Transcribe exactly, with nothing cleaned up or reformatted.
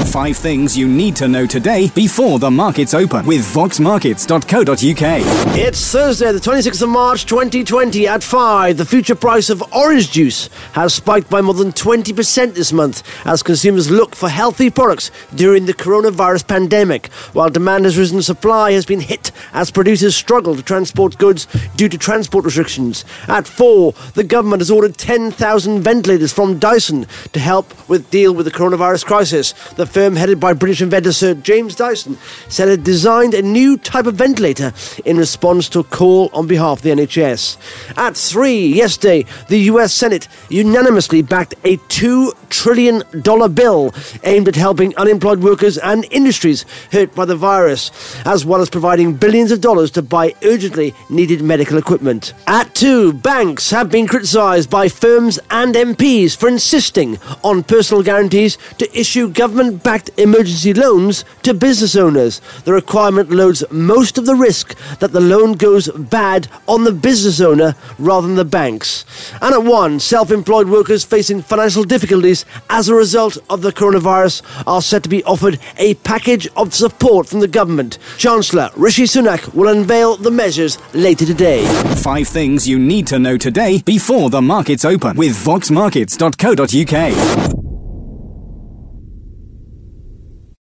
Five things you need to know today before the markets open with vox markets dot co dot uk. It's Thursday, the twenty-sixth of March, twenty twenty. At five, the future price of orange juice has spiked by more than twenty percent this month as consumers look for healthy products during the coronavirus pandemic. While demand has risen, supply has been hit as producers struggle to transport goods due to transport restrictions. At four, the government has ordered ten thousand ventilators from Dyson to help with deal with the coronavirus crisis. The firm, headed by British inventor Sir James Dyson, said it designed a new type of ventilator in response to a call on behalf of the N H S. At three, yesterday, the U S Senate unanimously backed a two trillion dollars bill aimed at helping unemployed workers and industries hurt by the virus, as well as providing billions of dollars to buy urgently needed medical equipment. At two, banks have been criticised by firms and M Ps for insisting on personal guarantees to issue government-backed emergency loans to business owners. The requirement loads most of the risk that the loan goes bad on the business owner rather than the banks. And at one, self-employed workers facing financial difficulties as a result of the coronavirus are set to be offered a package of support from the government. Chancellor Rishi Sunak will unveil the measures later today. Five things you need to know today before the markets open with vox markets dot co dot uk.